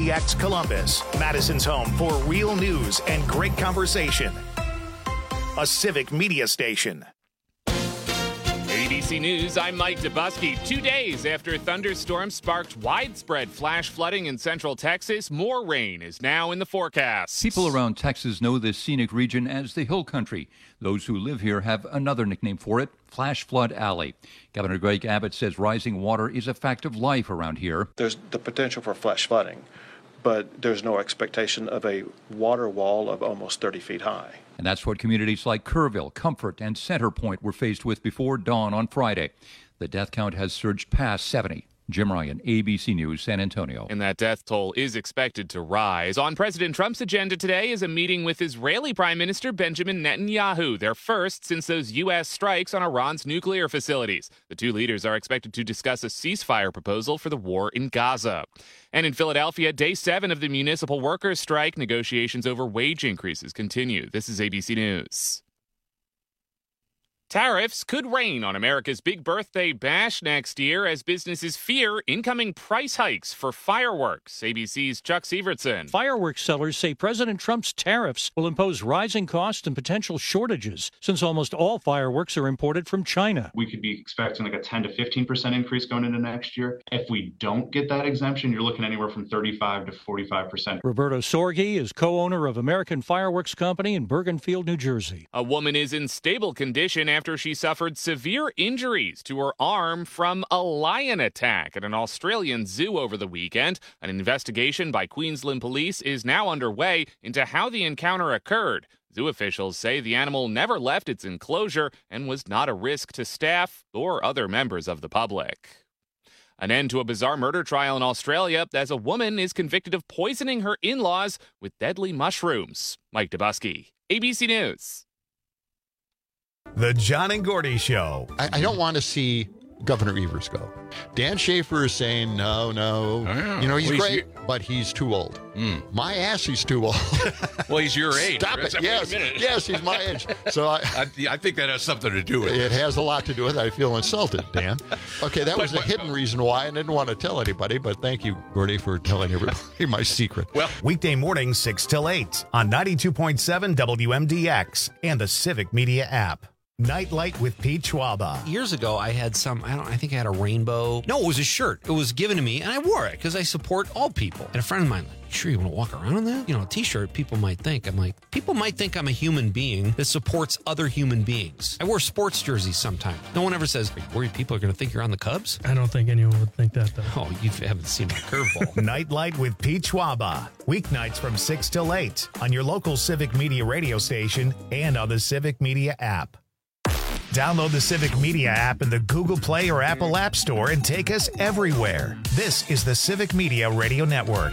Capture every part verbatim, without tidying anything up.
D X Columbus, Madison's home for real news and great conversation. A Civic Media station. A B C News, I'm Mike Dubusky. Two days after thunderstorms sparked widespread flash flooding in central Texas, more rain is now in the forecast. People around Texas know this scenic region as the Hill Country. Those who live here have another nickname for it, Flash Flood Alley. Governor Greg Abbott says rising water is a fact of life around here. There's the potential for flash flooding, but there's no expectation of a water wall of almost thirty feet high. And that's what communities like Kerrville, Comfort, and Center Point were faced with before dawn on Friday. The death count has surged past seventy. Jim Ryan, A B C News, San Antonio. And that death toll is expected to rise. On President Trump's agenda today is a meeting with Israeli Prime Minister Benjamin Netanyahu, their first since those U S strikes on Iran's nuclear facilities. The two leaders are expected to discuss a ceasefire proposal for the war in Gaza. And in Philadelphia, day seven of the municipal workers' strike, negotiations over wage increases continue. This is A B C News. Tariffs could rain on America's big birthday bash next year as businesses fear incoming price hikes for fireworks. A B C's Chuck Sievertson. Fireworks sellers say President Trump's tariffs will impose rising costs and potential shortages, since almost all fireworks are imported from China. We could be expecting like a ten to fifteen percent increase going into next year. If we don't get that exemption, you're looking anywhere from thirty-five to forty-five percent. Roberto Sorgi is co-owner of American Fireworks Company in Bergenfield, New Jersey. A woman is in stable condition after she suffered severe injuries to her arm from a lion attack at an Australian zoo over the weekend. An investigation by Queensland police is now underway into how the encounter occurred. Zoo officials say the animal never left its enclosure and was not a risk to staff or other members of the public. An end to a bizarre murder trial in Australia as a woman is convicted of poisoning her in-laws with deadly mushrooms. Mike Dubusky, A B C News. The John and Gordy Show. I, I don't want to see Governor Evers go. Dan Schaefer is saying, no, no. Oh, you know, he's well, great, he's, but he's too old. Mm. My ass, he's too old. Well, he's your age. Stop it. Yes, yes, he's my age. So I, I, I think that has something to do with it. It has a lot to do with it. I feel insulted, Dan. Okay, that was a hidden reason why I didn't want to tell anybody, but thank you, Gordy, for telling everybody my secret. Well, weekday mornings, six till eight on ninety-two point seven W M D X and the Civic Media app. Nightlight with Pete Schwaba. Years ago, I had some, I don't I think I had a rainbow. No, it was a shirt. It was given to me, and I wore it because I support all people. And a friend of mine, like, you sure you want to walk around in that? You know, a t-shirt, people might think. I'm like, people might think I'm a human being that supports other human beings. I wear sports jerseys sometimes. No one ever says, are you worried people are going to think you're on the Cubs? I don't think anyone would think that, though. Oh, you haven't seen my curveball. Nightlight with Pete Schwaba. Weeknights from six till eight on your local Civic Media radio station and on the Civic Media app. Download the Civic Media app in the Google Play or Apple App Store and take us everywhere. This is the Civic Media Radio Network.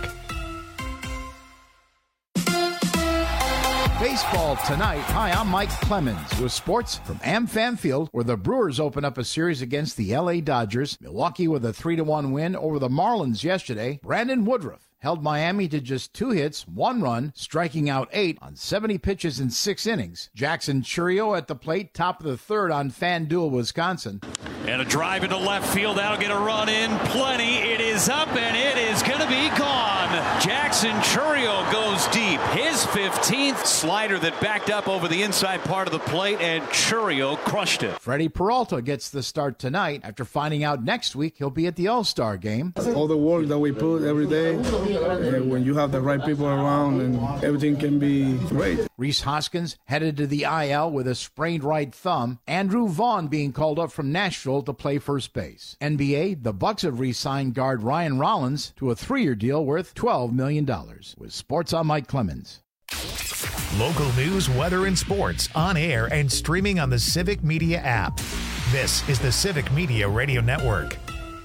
Baseball tonight. Hi, I'm Mike Clemens with sports from AmFam Field, where the Brewers open up a series against the L A Dodgers. Milwaukee with a three to one win over the Marlins yesterday. Brandon Woodruff held Miami to just two hits, one run, striking out eight on seventy pitches in six innings. Jackson Chourio at the plate, top of the third on FanDuel, Wisconsin. And a drive into left field. That'll get a run in. Plenty. It is up, and it is going to be gone. Jackson Chourio goes deep. His fifteenth slider that backed up over the inside part of the plate, and Chourio crushed it. Freddie Peralta gets the start tonight after finding out next week he'll be at the All-Star game. All the work that we put every day, and when you have the right people around, and everything can be great. Rhys Hoskins headed to the I L with a sprained right thumb. Andrew Vaughn being called up from Nashville to play first base. N B A, the Bucks have re-signed guard Ryan Rollins to a three-year deal worth twelve million dollars. With sports, I'm Mike Clemens. Local news, weather, and sports on air and streaming on the Civic Media app. This is the Civic Media Radio Network.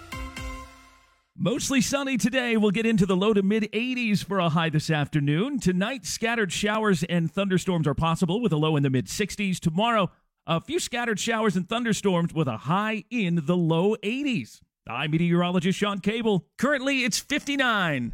Mostly sunny today. We'll get into the low to mid eighties for a high this afternoon. Tonight, scattered showers and thunderstorms are possible with a low in the mid sixties. Tomorrow, a few scattered showers and thunderstorms with a high in the low eighties. I'm meteorologist Sean Cable. Currently, it's fifty-nine.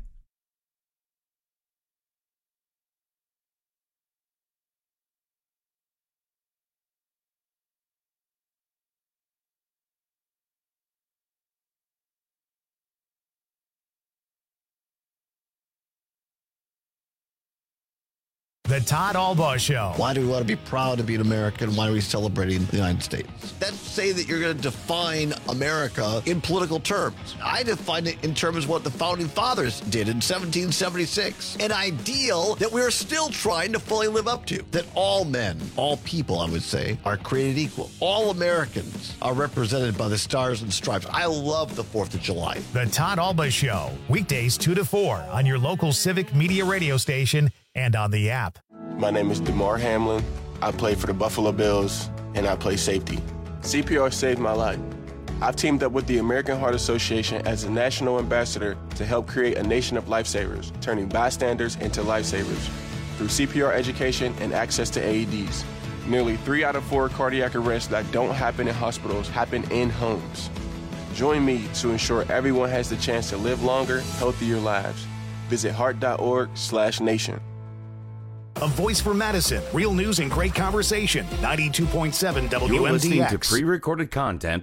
The Todd Albaugh Show. Why do we want to be proud to be an American? Why are we celebrating the United States? That's say that you're going to define America in political terms. I define it in terms of what the Founding Fathers did in seventeen seventy-six. An ideal that we're still trying to fully live up to. That all men, all people, I would say, are created equal. All Americans are represented by the stars and stripes. I love the fourth of July. The Todd Albaugh Show. Weekdays two to four on your local Civic Media radio station and on the app. My name is DeMar Hamlin. I play for the Buffalo Bills, and I play safety. C P R saved my life. I've teamed up with the American Heart Association as a national ambassador to help create a nation of lifesavers, turning bystanders into lifesavers. Through C P R education and access to A E Ds, nearly three out of four cardiac arrests that don't happen in hospitals happen in homes. Join me to ensure everyone has the chance to live longer, healthier lives. Visit heart.org slash nation. A voice for Madison. Real news and great conversation. ninety-two point seven W M D X. You're listening to pre-recorded content.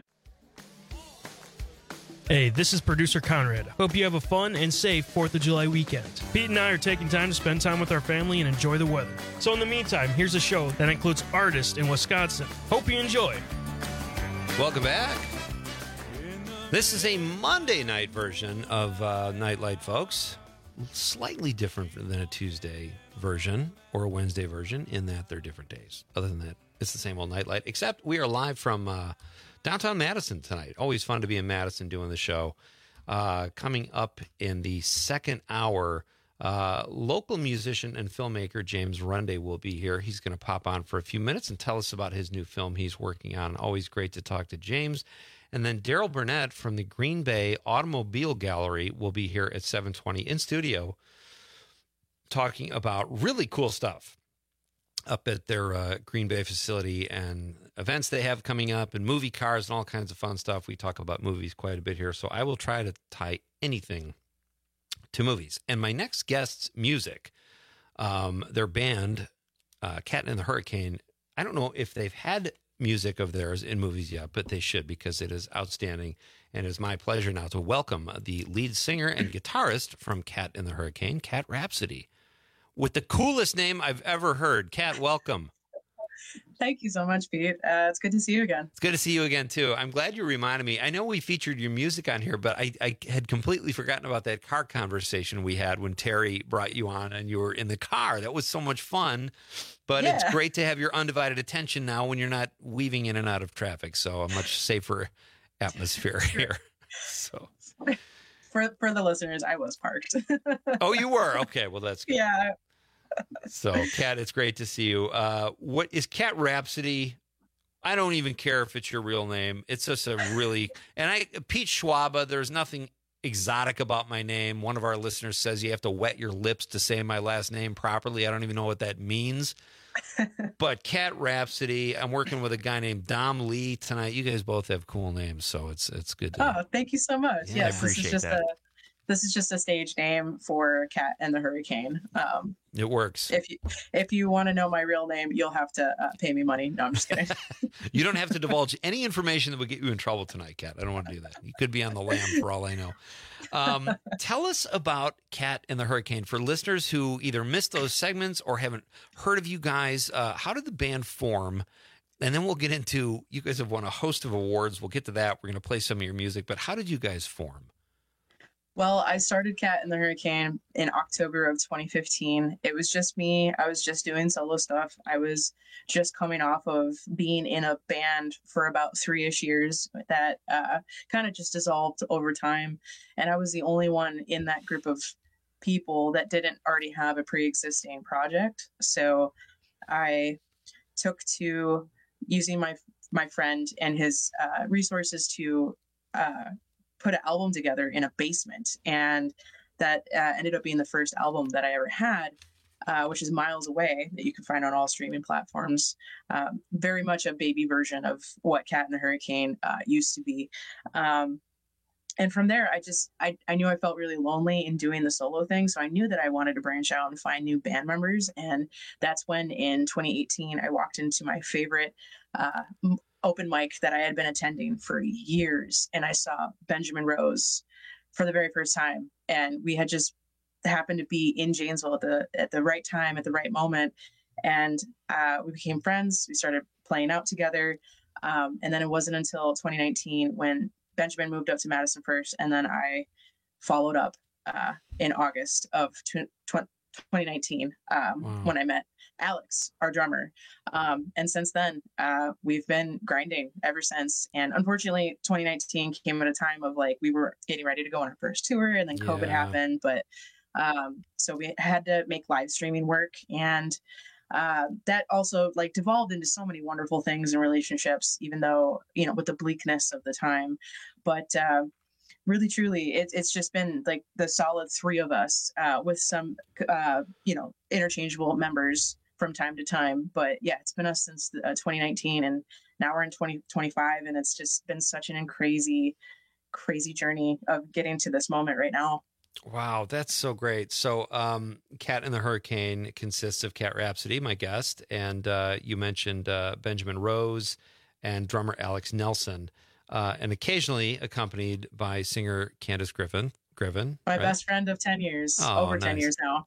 Hey, this is producer Conrad. Hope you have a fun and safe fourth of July weekend. Pete and I are taking time to spend time with our family and enjoy the weather. So in the meantime, here's a show that includes artists in Wisconsin. Hope you enjoy. Welcome back. This is a Monday night version of uh, Nightlight, folks. Slightly different than a Tuesday version or a Wednesday version in that they're different days. Other than that, it's the same old Nightlight, except we are live from uh, downtown Madison tonight. Always fun to be in Madison doing the show. Uh, coming up in the second hour, uh, local musician and filmmaker James Runde will be here. He's going to pop on for a few minutes and tell us about his new film he's working on. Always great to talk to James. And then Daryl Burnett from the Green Bay Automobile Gallery will be here at seven twenty in studio talking about really cool stuff up at their uh, Green Bay facility and events they have coming up and movie cars and all kinds of fun stuff. We talk about movies quite a bit here, so I will try to tie anything to movies. And my next guest's music, um, their band, uh, Cat in the Hurricane, I don't know if they've had music of theirs in movies yet, but they should because it is outstanding. And it is my pleasure now to welcome the lead singer and guitarist from Cat in the Hurricane, Cat Rhapsody, with the coolest name I've ever heard. Cat, welcome. Thank you so much, Pete. Uh, it's good to see you again. It's good to see you again, too. I'm glad you reminded me. I know we featured your music on here, but I, I had completely forgotten about that car conversation we had when Terry brought you on and you were in the car. That was so much fun. But yeah. It's great to have your undivided attention now when you're not weaving in and out of traffic. So a much safer atmosphere here. So for for the listeners, I was parked. Oh, you were? Okay, well, that's good. Yeah. So, Cat, it's great to see you. Uh, what is Cat Rhapsody? I don't even care if it's your real name. It's just a really and I Pete Schwaba. There's nothing exotic about my name. One of our listeners says you have to wet your lips to say my last name properly. I don't even know what that means. But Cat Rhapsody, I'm working with a guy named Dom Lee tonight. You guys both have cool names, so it's it's good to Oh, thank you so much. Yeah, yes, I appreciate this is just that. a this is just a stage name for Cat and the Hurricane. Um, it works. If you if you want to know my real name, you'll have to uh, pay me money. No, I'm just kidding. You don't have to divulge any information that would get you in trouble tonight, Cat. I don't want to do that. You could be on the lam for all I know. Um, tell us about Cat and the Hurricane for listeners who either missed those segments or haven't heard of you guys. Uh, how did the band form? And then we'll get into, you guys have won a host of awards. We'll get to that. We're going to play some of your music, but how did you guys form? Well, I started Cat and the Hurricane in October of twenty fifteen. It was just me. I was just doing solo stuff. I was just coming off of being in a band for about three-ish years that uh, kind of just dissolved over time. And I was the only one in that group of people that didn't already have a pre-existing project. So I took to using my my friend and his uh, resources to uh, put an album together in a basement, and that uh, ended up being the first album that I ever had, uh, which is Miles Away, that you can find on all streaming platforms. Um, very much a baby version of what Cat and the Hurricane uh, used to be. Um, and from there, I just, I, I knew I felt really lonely in doing the solo thing. So I knew that I wanted to branch out and find new band members. And that's when in twenty eighteen, I walked into my favorite uh, open mic that I had been attending for years. And I saw Benjamin Rose for the very first time. And we had just happened to be in Janesville at the at the right time, at the right moment. And uh, we became friends. We started playing out together. Um, and then it wasn't until twenty nineteen when Benjamin moved up to Madison first. And then I followed up uh, in August of twenty nineteen um, wow. when I met Alex, our drummer. Um, and since then, uh, we've been grinding ever since. And unfortunately, twenty nineteen came at a time of like, we were getting ready to go on our first tour and then COVID yeah. happened. But um, so we had to make live streaming work. And uh, that also like devolved into so many wonderful things and relationships, even though, you know, with the bleakness of the time. But uh, really, truly, it, it's just been like the solid three of us uh, with some, uh, you know, interchangeable members from time to time. But yeah, it's been us since uh, twenty nineteen, and now we're in twenty twenty-five, and it's just been such an crazy, crazy journey of getting to this moment right now. Wow, that's so great. So um, Cat and the Hurricane consists of Cat Rhapsody, my guest, and uh, you mentioned uh, Benjamin Rose and drummer Alex Nelson, uh, and occasionally accompanied by singer Candace Griffin. Griffin, my right? best friend of ten years, oh, over nice. ten years now.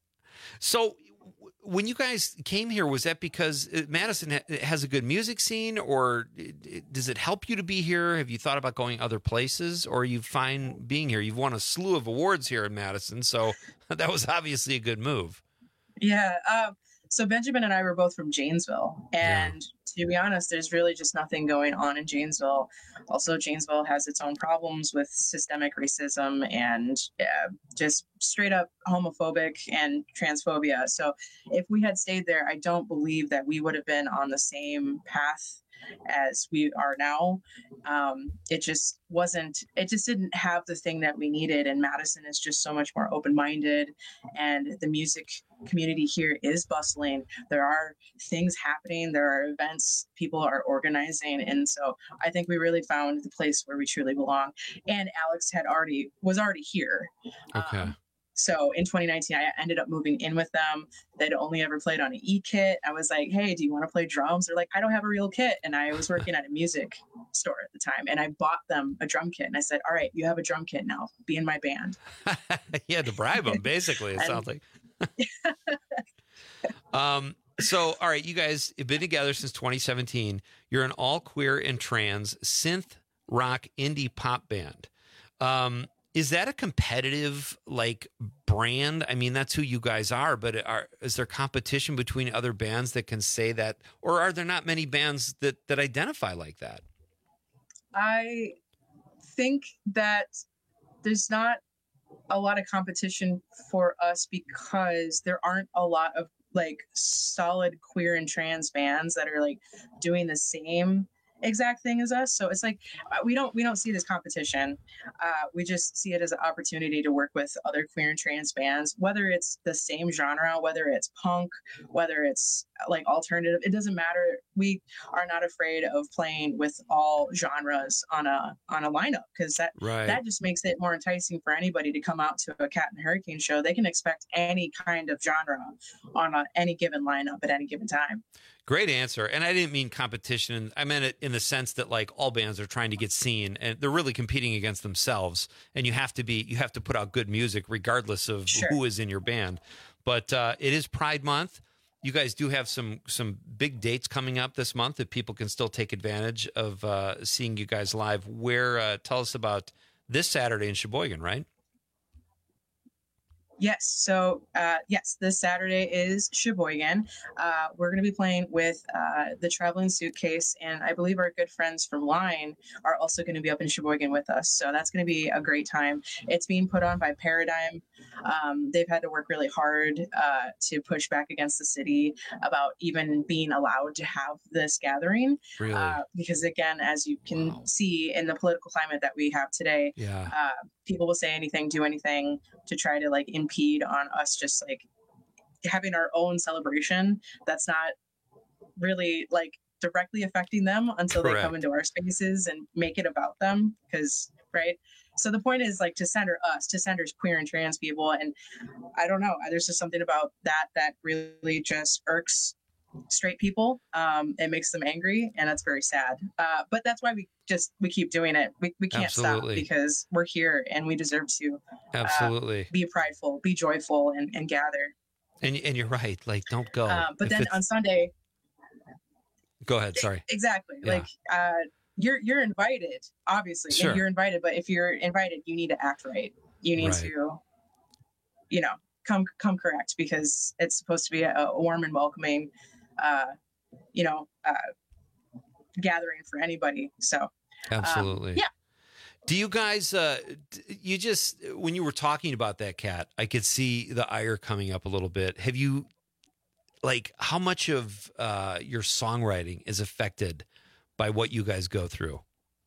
So when you guys came here, was that because Madison has a good music scene, or does it help you to be here? Have you thought about going other places, or are you fine being here? You've won a slew of awards here in Madison, so that was obviously a good move. Yeah. Um, so Benjamin and I were both from Janesville, and yeah. to be honest, there's really just nothing going on in Janesville. Also, Janesville has its own problems with systemic racism and uh, just straight up homophobic and transphobia. So if we had stayed there, I don't believe that we would have been on the same path as we are now. Um, it just wasn't, it just didn't have the thing that we needed. And Madison is just so much more open-minded, and the music community here is bustling. There are things happening. There are events people are organizing. And so I think we really found the place where we truly belong. And Alex had already, was already here. Okay. Um, So in twenty nineteen, I ended up moving in with them. They'd only ever played on an E-kit. I was like, hey, do you want to play drums? They're like, I don't have a real kit. And I was working at a music store at the time. And I bought them a drum kit. And I said, all right, you have a drum kit now. Be in my band. You had to bribe them, basically, it and, sounds like. um. So, all right, you guys have been together since twenty seventeen. You're an all queer and trans synth rock indie pop band. Um. Is that a competitive like brand? I mean, that's who you guys are, but are, is there competition between other bands that can say that, or are there not many bands that, that identify like that? I think that there's not a lot of competition for us because there aren't a lot of like solid queer and trans bands that are like doing the same exact thing as us. So it's like we don't we don't see this competition. Uh, we just see it as an opportunity to work with other queer and trans bands, whether it's the same genre, whether it's punk, whether it's like alternative. It doesn't matter. We are not afraid of playing with all genres on a on a lineup, because that right. that just makes it more enticing for anybody to come out to a Cat and Hurricane show. They can expect any kind of genre on a, any given lineup at any given time. Great answer. And I didn't mean competition. I meant it in the sense that like all bands are trying to get seen, and they're really competing against themselves. And you have to be, you have to put out good music regardless of Sure. who is in your band. But uh, it is Pride Month. You guys do have some some big dates coming up this month that people can still take advantage of uh, seeing you guys live. Where, uh, tell us about this Saturday in Sheboygan, right? Yes. So, uh, yes, this Saturday is Sheboygan. Uh, we're going to be playing with uh, the Traveling Suitcase, and I believe our good friends from Line are also going to be up in Sheboygan with us. So that's going to be a great time. It's being put on by Paradigm. Um, they've had to work really hard uh, to push back against the city about even being allowed to have this gathering. Really? Uh, because, again, as you can wow. see in the political climate that we have today, yeah. uh, people will say anything, do anything to try to like impede on us just like having our own celebration that's not really like directly affecting them until Correct. They come into our spaces and make it about them. Because right. So the point is like to center us, to center queer and trans people. And I don't know, there's just something about that that really just irks straight people. Um, it makes them angry, and that's very sad. Uh, but that's why we just we keep doing it. We we can't Absolutely. stop because we're here and we deserve to uh, Absolutely. be prideful, be joyful, and, and gather. And and you're right. Like, don't go. Uh, but If then it's- on Sunday, go ahead. Sorry. exactly, Yeah. like uh, you're you're invited, obviously, Sure. and you're invited. But if you're invited, you need to act right. You need Right. to, you know, come come correct because it's supposed to be a, a warm and welcoming, uh, you know, uh, gathering for anybody. So um, Absolutely. yeah. Do you guys, uh, d- you just, when you were talking about that, Kat, I could see the ire coming up a little bit. Have you, like, how much of uh, your songwriting is affected by what you guys go through?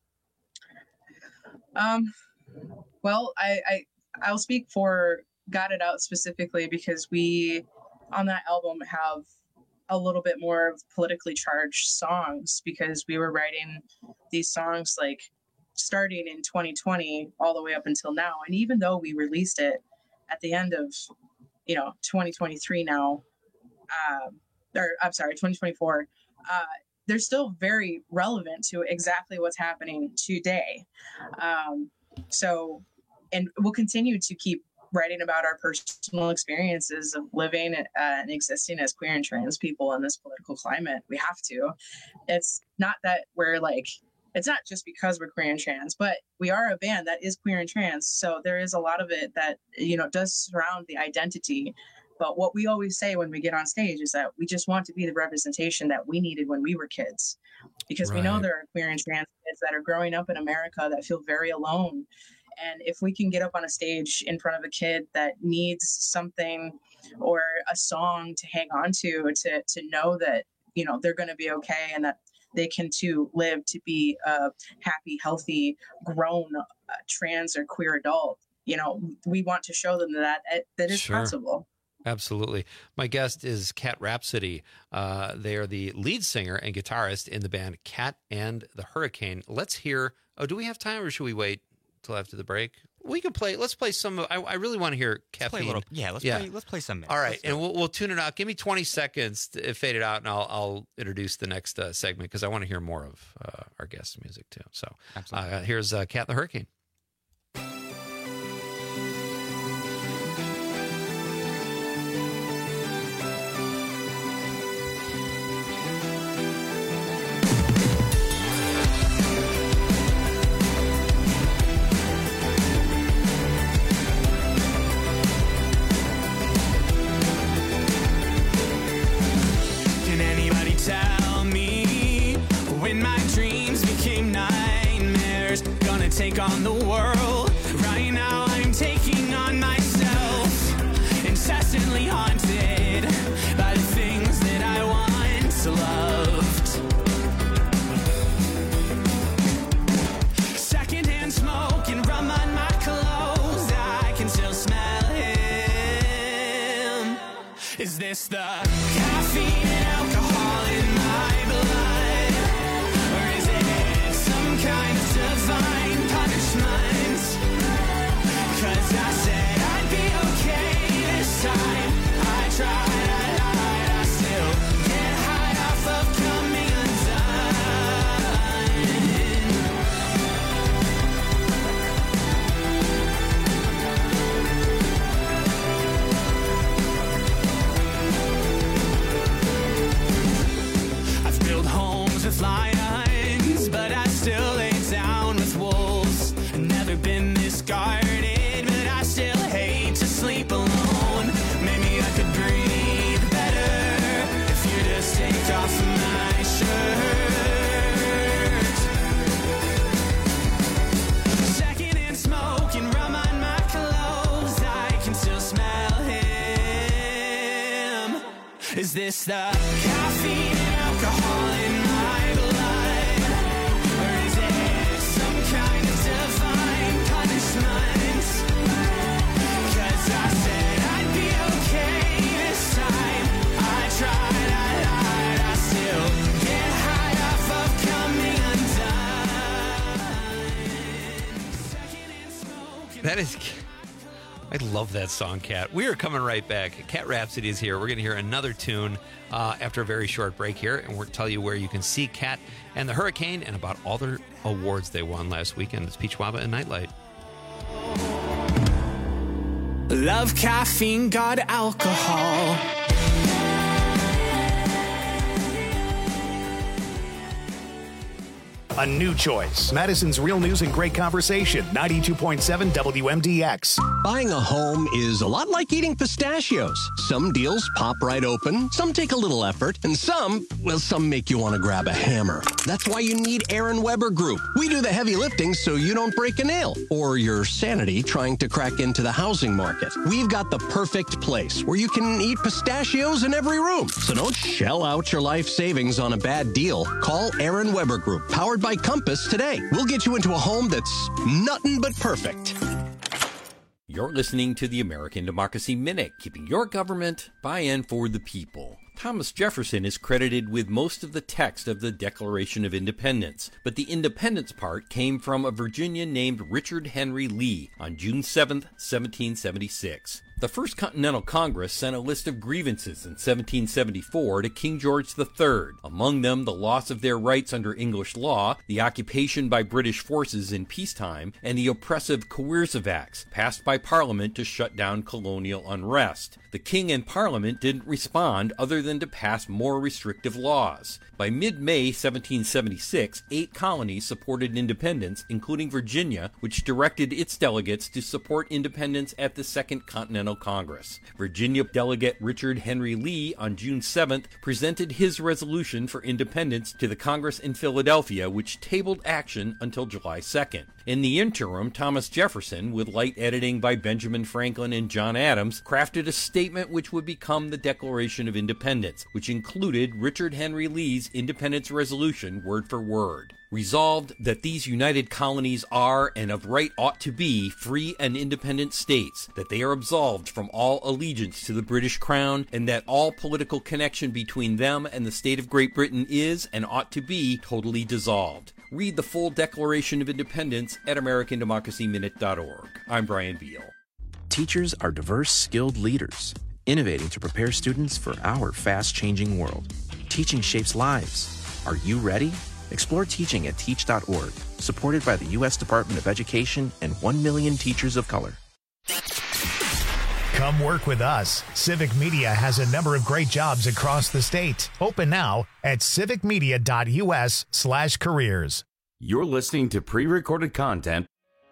Um, well, I, I I'll speak for Got It Out specifically because we on that album have a little bit more of politically charged songs because we were writing these songs like starting in twenty twenty all the way up until now. And even though we released it at the end of, you know, twenty twenty-three now, um, or I'm sorry, twenty twenty-four, uh, they're still very relevant to exactly what's happening today. Um, so, and we'll continue to keep writing about our personal experiences of living uh, and existing as queer and trans people in this political climate. We have to. It's not that we're like, it's not just because we're queer and trans, but we are a band that is queer and trans. So there is a lot of it that, you know, does surround the identity. But what we always say when we get on stage is that we just want to be the representation that we needed when we were kids. Because we know Right. there are queer and trans kids that are growing up in America that feel very alone. And if we can get up on a stage in front of a kid that needs something or a song to hang on to, to, to know that, you know, they're going to be okay and that they can too live to be a happy, healthy, grown uh, trans or queer adult, you know, we want to show them that it, that is Sure. possible. Absolutely. My guest is Cat Rhapsody. Uh, they are the lead singer and guitarist in the band Cat and the Hurricane. Let's hear. Oh, do we have time or should we wait till after the break? We can play. Let's play some. Of, I, I really want to hear Caffeine. play a little- yeah, let's play- let's play some minutes. All right, Let's do and it. we'll, we'll tune it out. Give me twenty seconds to fade it out, and I'll, I'll introduce the next uh, segment because I want to hear more of uh, our guest's music too. So uh, here's uh, Cat and the Hurricane. Can anybody tell me when my dreams became nightmares? Gonna take on the world. Right now I'm taking on myself. Incessantly haunted by the things that I once loved. Secondhand smoke and rum on my clothes. I can still smell him. Is this the caffeine and alcohol in my blood? Or is it some kind of divine punishment? Cause I said I'd be okay this time. I tried, I lied, I still get high off of coming I've built homes with lions, but I still lay down with wolves. I've never been this guarded, but I still hate to sleep alone. Maybe I could breathe better if you just take off my shirt. Secondhand smoke and rum on my clothes. I can still smell him. Is this the caffeine and alcohol in my blood? Or is it some kind of divine punishment? Cause I said I'd be okay this time. I tried, I lied, I still get high off of coming undone. That is I love that song, Kat. We are coming right back. Cat Rhapsody is here. We're going to hear another tune uh, after a very short break here, and we'll tell you where you can see Cat and the Hurricane and about all their awards they won last weekend. It's Peach Waba and Nightlight. Love caffeine, got alcohol. A new choice. Madison's Real News and Great Conversation, ninety-two point seven W M D X. Buying a home is a lot like eating pistachios. Some deals pop right open, some take a little effort, and some, well, some make you want to grab a hammer. That's why you need Aaron Weber Group. We do the heavy lifting so you don't break a nail or your sanity trying to crack into the housing market. We've got the perfect place where you can eat pistachios in every room. So don't shell out your life savings on a bad deal. Call Aaron Weber Group, powered by Compass today. We'll get you into a home that's nothing but perfect. You're listening to the American Democracy Minute, keeping your government by and for the people. Thomas Jefferson is credited with most of the text of the Declaration of Independence, but the independence part came from a Virginian named Richard Henry Lee on June seventh, seventeen seventy-six. The First Continental Congress sent a list of grievances in seventeen seventy-four to King George the Third, among them the loss of their rights under English law, the occupation by British forces in peacetime, and the oppressive Coercive Acts, passed by Parliament to shut down colonial unrest. The King and Parliament didn't respond other than to pass more restrictive laws. By mid-May seventeen seventy-six, eight colonies supported independence, including Virginia, which directed its delegates to support independence at the Second Continental Congress. Virginia delegate Richard Henry Lee on June seventh presented his resolution for independence to the Congress in Philadelphia, which tabled action until July second. In the interim, Thomas Jefferson, with light editing by Benjamin Franklin and John Adams, crafted a statement which would become the Declaration of Independence, which included Richard Henry Lee's Independence Resolution word for word. Resolved that these united colonies are, and of right ought to be, free and independent states, that they are absolved from all allegiance to the British Crown, and that all political connection between them and the state of Great Britain is, and ought to be, totally dissolved. Read the full Declaration of Independence at American Democracy Minute dot org. I'm Brian Beal. Teachers are diverse, skilled leaders, innovating to prepare students for our fast-changing world. Teaching shapes lives. Are you ready? Explore teaching at teach dot org, supported by the U S Department of Education and one million teachers of color. Come work with us. Civic Media has a number of great jobs across the state. Open now at civic media dot U S slash careers. You're listening to pre-recorded content.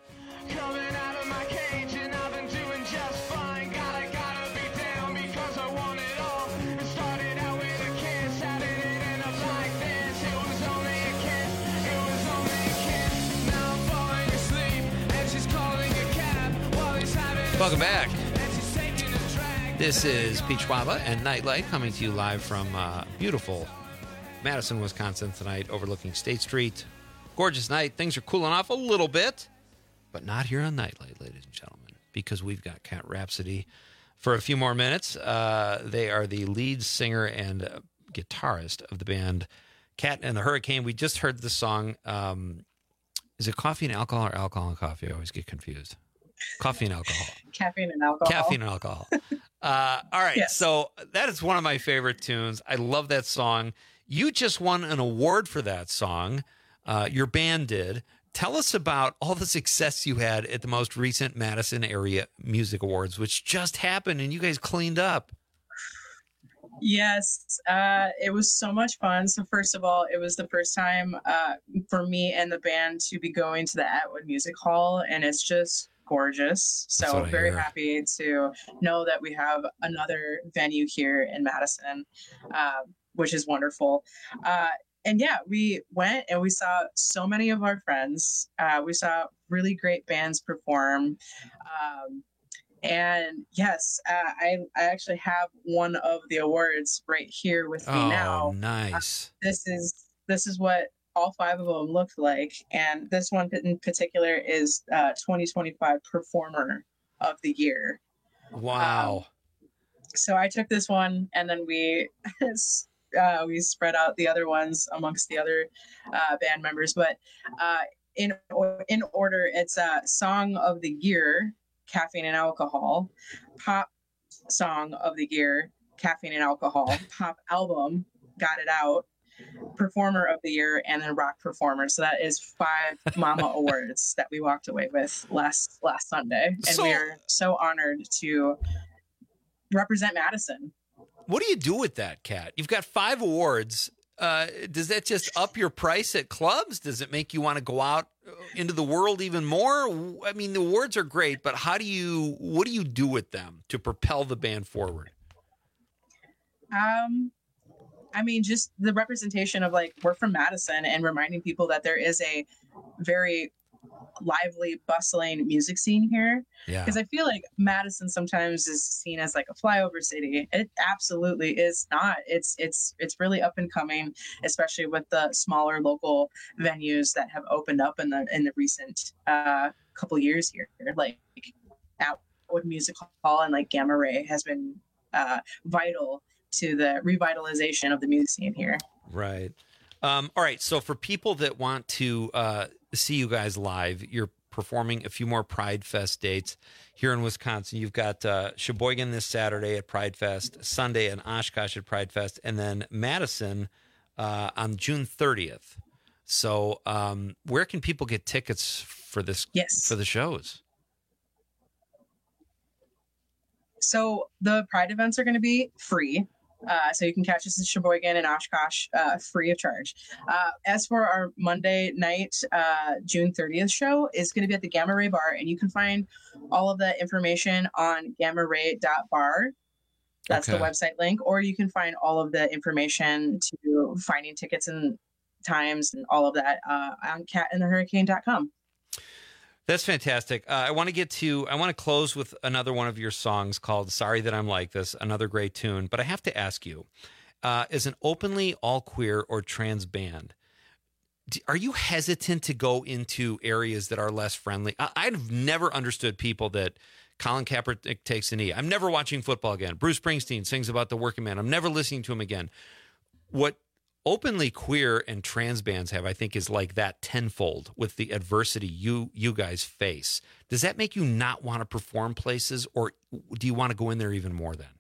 Welcome back. This is Peach Waba and Nightlight coming to you live from uh, beautiful Madison, Wisconsin tonight, overlooking State Street. Gorgeous night. Things are cooling off a little bit, but not here on Nightlight, ladies and gentlemen, because we've got Cat Rhapsody for a few more minutes. Uh, they are the lead singer and uh, guitarist of the band Cat and the Hurricane. We just heard the song. Um, is it Coffee and Alcohol or Alcohol and Coffee? I always get confused. Coffee and alcohol. Caffeine and alcohol. Caffeine and alcohol. uh, all right. Yes. So that is one of my favorite tunes. I love that song. You just won an award for that song. Uh, your band did. Tell us about all the success you had at the most recent Madison Area Music Awards, which just happened and you guys cleaned up. Yes, uh, it was so much fun. So first of all, it was the first time uh, for me and the band to be going to the Atwood Music Hall, and it's just gorgeous. So very hear. happy to know that we have another venue here in Madison, uh, which is wonderful. Uh, and yeah, we went and we saw so many of our friends. Uh, we saw really great bands perform. Um, and yes, uh, I, I actually have one of the awards right here with me oh, now. Nice. Uh, this is, this is what all five of them looked like, and this one in particular is uh, twenty twenty-five Performer of the Year. Wow! Um, so I took this one, and then we uh, we spread out the other ones amongst the other uh, band members. But uh, in in order, it's uh, Song of the Year, Caffeine and Alcohol. Pop Song of the Year, Caffeine and Alcohol. Pop Album, Got It Out. Performer of the Year, and then Rock Performer. So that is five Mama Awards that we walked away with last last Sunday. And So- we are so honored to represent Madison. What do you do with that, Kat? You've got five awards. Uh, does that just up your price at clubs? Does it make you want to go out into the world even more? I mean, the awards are great, but how do you, what do you do with them to propel the band forward? Um, I mean, just the representation of like, we're from Madison, and reminding people that there is a very lively, bustling music scene here. Yeah. Because I feel like Madison sometimes is seen as like a flyover city. It absolutely is not. It's it's it's really up and coming, especially with the smaller local venues that have opened up in the in the recent uh, couple years here. Like Atwood Music Hall and like Gamma Ray has been uh, vital to the revitalization of the music scene here. Right. Um, all right. So for people that want to uh, see you guys live, you're performing a few more Pride Fest dates here in Wisconsin. You've got uh, Sheboygan this Saturday at Pride Fest, Sunday in Oshkosh at Pride Fest, and then Madison uh, on June thirtieth. So um, where can people get tickets for this? Yes. For the shows? So the Pride events are going to be free. Uh, so you can catch us in Sheboygan and Oshkosh uh, free of charge. Uh, as for our Monday night, uh, June thirtieth show is going to be at the Gamma Ray Bar, and you can find all of the information on gamma ray dot bar. That's Okay. the website link, or you can find all of the information to finding tickets and times and all of that uh, on cat in the hurricane dot com. That's fantastic. Uh, I want to get to, I want to close with another one of your songs called Sorry That I'm Like This, another great tune. But I have to ask you, uh, as an openly all queer or trans band, do, are you hesitant to go into areas that are less friendly? I, I've never understood people that Colin Kaepernick takes a knee. I'm never watching football again. Bruce Springsteen sings about the working man. I'm never listening to him again. What openly queer and trans bands have, I think, is like that tenfold with the adversity you you guys face. Does that make you not want to perform places, or do you want to go in there even more then?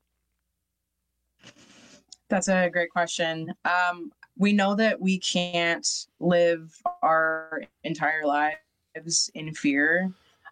That's a great question. Um, we know that we can't live our entire lives in fear.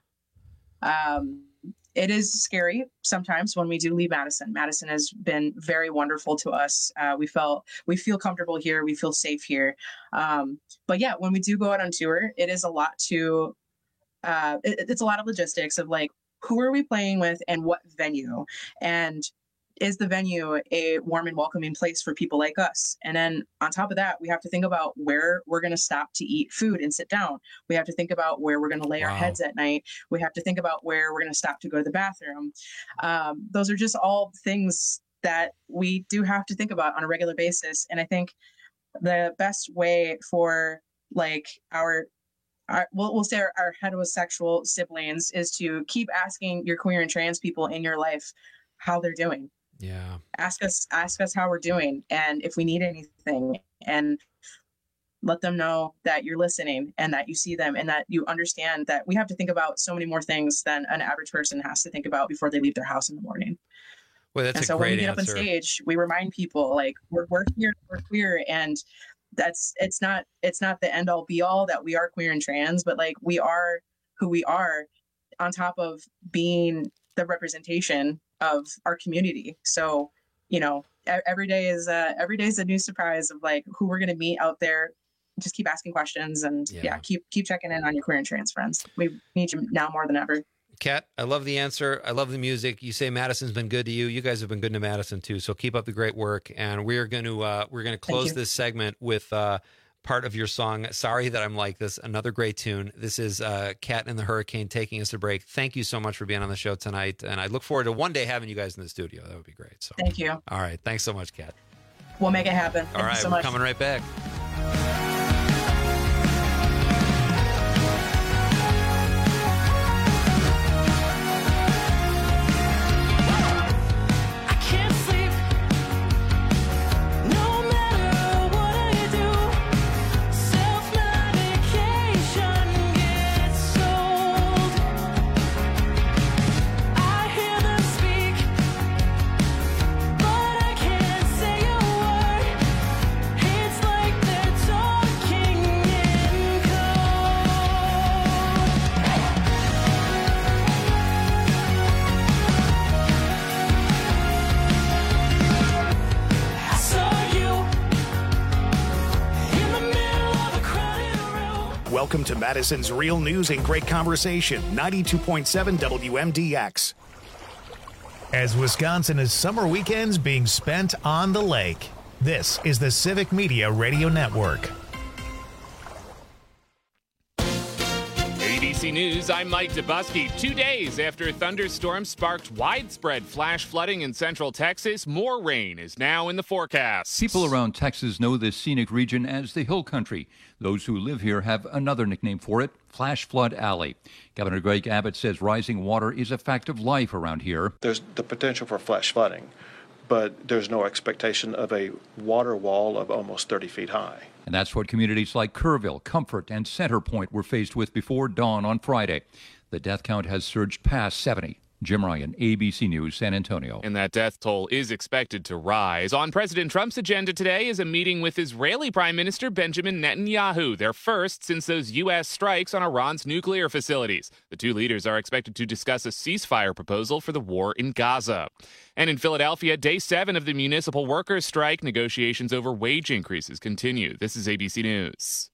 Um, it is scary sometimes when we do leave Madison. Madison has been very wonderful to us. Uh, we felt we feel comfortable here. We feel safe here. Um, but yeah, when we do go out on tour, it is a lot to. Uh, it, it's a lot of logistics of like, who are we playing with and what venue, and is the venue a warm and welcoming place for people like us? And then on top of that, we have to think about where we're going to stop to eat food and sit down. We have to think about where we're going to lay our Wow. heads at night. We have to think about where we're going to stop to go to the bathroom. Um, those are just all things that we do have to think about on a regular basis. And I think the best way for like our our, we'll, we'll say our, our heterosexual siblings is to keep asking your queer and trans people in your life how they're doing. Yeah. Ask us, ask us how we're doing, and if we need anything, and let them know that you're listening and that you see them and that you understand that we have to think about so many more things than an average person has to think about before they leave their house in the morning. Well, that's and a so when we great get up on answer. stage, we remind people like we're, we're here, we're queer, and that's it's not it's not the end all be all that we are queer and trans, but like we are who we are, on top of being the representation of our community. So, you know, e- every day is uh, every day is a new surprise of like who we're going to meet out there. Just keep asking questions and yeah. Yeah. keep keep checking in on your queer and trans friends. We need you now more than ever. Kat, I love the answer. I love the music. You say Madison's been good to you. You guys have been good to Madison too. So keep up the great work. And we're going to uh, we're going to close you. this segment with uh, part of your song. Sorry That I'm Like This. Another great tune. This is uh, Kat and the Hurricane taking us to break. Thank you so much for being on the show tonight. And I look forward to one day having you guys in the studio. That would be great. So Thank you. all right. Thanks so much, Kat. We'll make it happen. Thank All right. you so we're much. coming right back. I can't sleep. No matter what I do, self-medication gets old. Welcome to Madison's Real News and Great Conversation, ninety-two point seven W M D X. As Wisconsin is summer weekends being spent on the lake, this is the Civic Media Radio Network. A B C News, I'm Mike Dubusky. Two days after thunderstorms sparked widespread flash flooding in central Texas, more rain is now in the forecast. People around Texas know this scenic region as the Hill Country. Those who live here have another nickname for it, Flash Flood Alley. Governor Greg Abbott says rising water is a fact of life around here. There's the potential for flash flooding, but there's no expectation of a water wall of almost thirty feet high. And that's what communities like Kerrville, Comfort, and Center Point were faced with before dawn on Friday. The death count has surged past seventy. Jim Ryan, A B C News, San Antonio. And that death toll is expected to rise. On President Trump's agenda today is a meeting with Israeli Prime Minister Benjamin Netanyahu, their first since those U S strikes on Iran's nuclear facilities. The two leaders are expected to discuss a ceasefire proposal for the war in Gaza. And in Philadelphia, day seven of the municipal workers' strike, negotiations over wage increases continue. This is A B C News.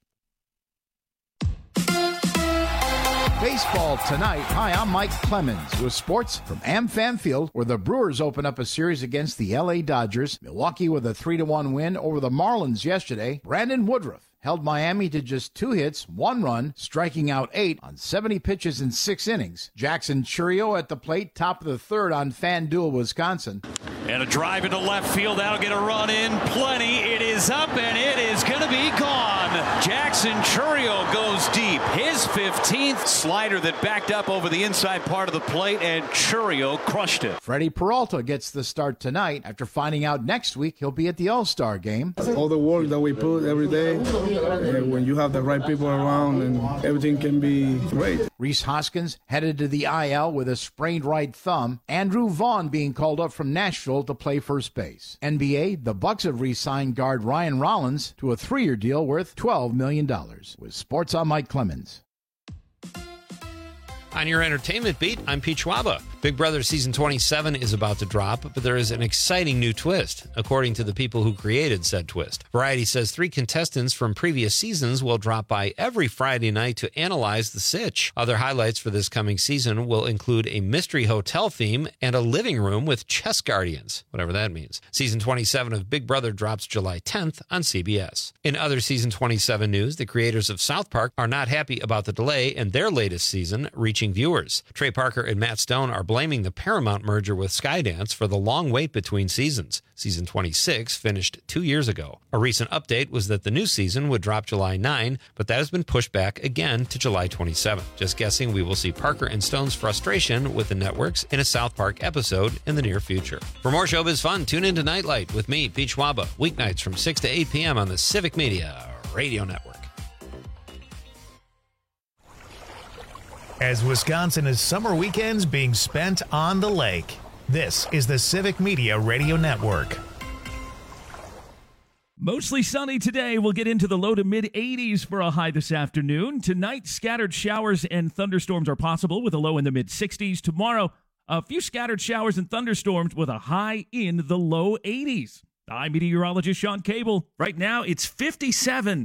Baseball tonight. Hi, I'm Mike Clemens with sports from AmFam Field, where the Brewers open up a series against the L A Dodgers. Milwaukee with a three to one win over the Marlins yesterday. Brandon Woodruff held Miami to just two hits, one run, striking out eight on seventy pitches in six innings. Jackson Chourio at the plate, top of the third on FanDuel, Wisconsin. And a drive into left field. That'll get a run in. Plenty. It is up, and it is going to be gone. Jackson Chourio goes deep. His fifteenth slider that backed up over the inside part of the plate, and Chourio crushed it. Freddie Peralta gets the start tonight after finding out next week he'll be at the All-Star game. All the work that we put every day, and when you have the right people around, and everything can be great. Rhys Hoskins headed to the I L with a sprained right thumb. Andrew Vaughn being called up from Nashville to play first base. N B A, the Bucks have re-signed guard Ryan Rollins to a three-year deal worth twelve million dollars. With sports, I'm Mike Clemens. On your entertainment beat, I'm Pete Schwaba. Big Brother Season twenty-seven is about to drop, but there is an exciting new twist, according to the people who created said twist. Variety says three contestants from previous seasons will drop by every Friday night to analyze the sitch. Other highlights for this coming season will include a mystery hotel theme and a living room with chess guardians, whatever that means. Season twenty-seven of Big Brother drops July tenth on C B S. In other Season twenty-seven news, the creators of South Park are not happy about the delay in their latest season reaching viewers. Trey Parker and Matt Stone are blaming the Paramount merger with Skydance for the long wait between seasons. Season twenty-six finished two years ago. A recent update was that the new season would drop July ninth, but that has been pushed back again to July twenty-seventh. Just guessing we will see Parker and Stone's frustration with the networks in a South Park episode in the near future. For more showbiz fun, tune into Nightlight with me, Pete Schwaba, weeknights from six to eight p.m. on the Civic Media Radio Network. As Wisconsin is summer weekends being spent on the lake, this is the Civic Media Radio Network. Mostly sunny today. We'll get into the low to mid eighties for a high this afternoon. Tonight, scattered showers and thunderstorms are possible with a low in the mid sixties. Tomorrow, a few scattered showers and thunderstorms with a high in the low eighties. I'm meteorologist Sean Cable. Right now, it's fifty-seven.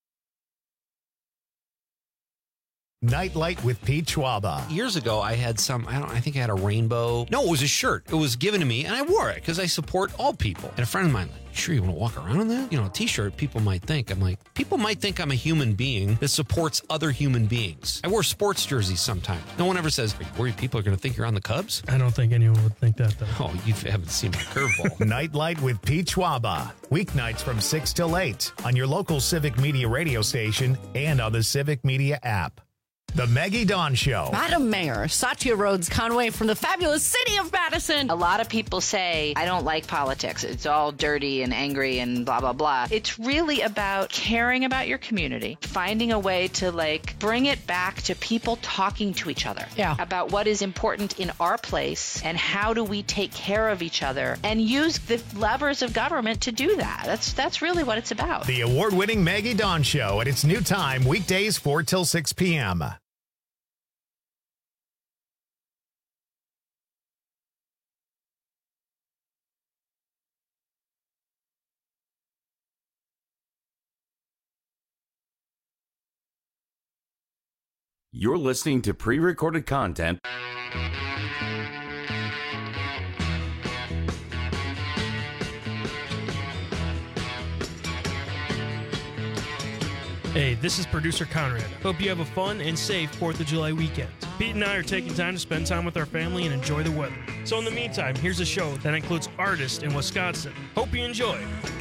Nightlight with Pete Schwaba. Years ago, I had some, I don't, I think I had a rainbow. No, it was a shirt. It was given to me, and I wore it because I support all people. And a friend of mine, like, sure you want to walk around in that? You know, a t-shirt, people might think. I'm like, people might think I'm a human being that supports other human beings. I wear sports jerseys sometimes. No one ever says, are you worried people are going to think you're on the Cubs? I don't think anyone would think that, though. Oh, you haven't seen my curveball. Nightlight with Pete Schwaba. Weeknights from six till eight on your local Civic Media radio station and on the Civic Media app. The Maggie Dawn Show. Madam Mayor, Satya Rhodes Conway from the fabulous city of Madison. A lot of people say, I don't like politics. It's all dirty and angry and blah, blah, blah. It's really about caring about your community, finding a way to, like, bring it back to people talking to each other. Yeah. About what is important in our place and how do we take care of each other and use the levers of government to do that. That's, that's really what it's about. The award-winning Maggie Dawn Show at its new time, weekdays four till six p.m. You're listening to pre-recorded content. Hey, this is producer Conrad. Hope you have a fun and safe fourth of July weekend. Pete and I are taking time to spend time with our family and enjoy the weather. So in the meantime, here's a show that includes artists in Wisconsin. Hope you enjoy.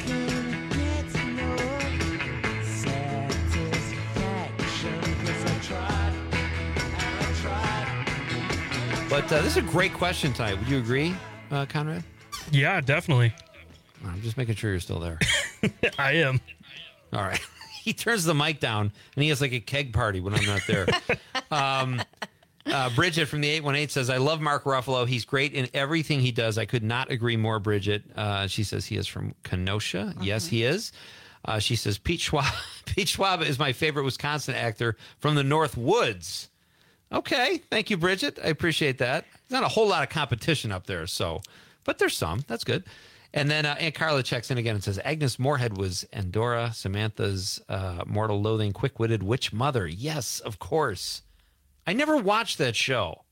But uh, this is a great question tonight. Would you agree, uh, Conrad? Yeah, definitely. I'm just making sure you're still there. I am. All right. He turns the mic down, and he has like a keg party when I'm not there. um, uh, Bridget from the eight one eight says, I love Mark Ruffalo. He's great in everything he does. I could not agree more, Bridget. Uh, she says he is from Kenosha. Mm-hmm. Yes, he is. Uh, she says, Pete Schwab, Pete Schwab is my favorite Wisconsin actor from the North Woods. Okay. Thank you, Bridget. I appreciate that. There's not a whole lot of competition up there, so, but there's some. That's good. And then uh, Aunt Carla checks in again and says, Agnes Moorehead was Andorra, Samantha's uh, mortal loathing, quick-witted witch mother. Yes, of course. I never watched that show.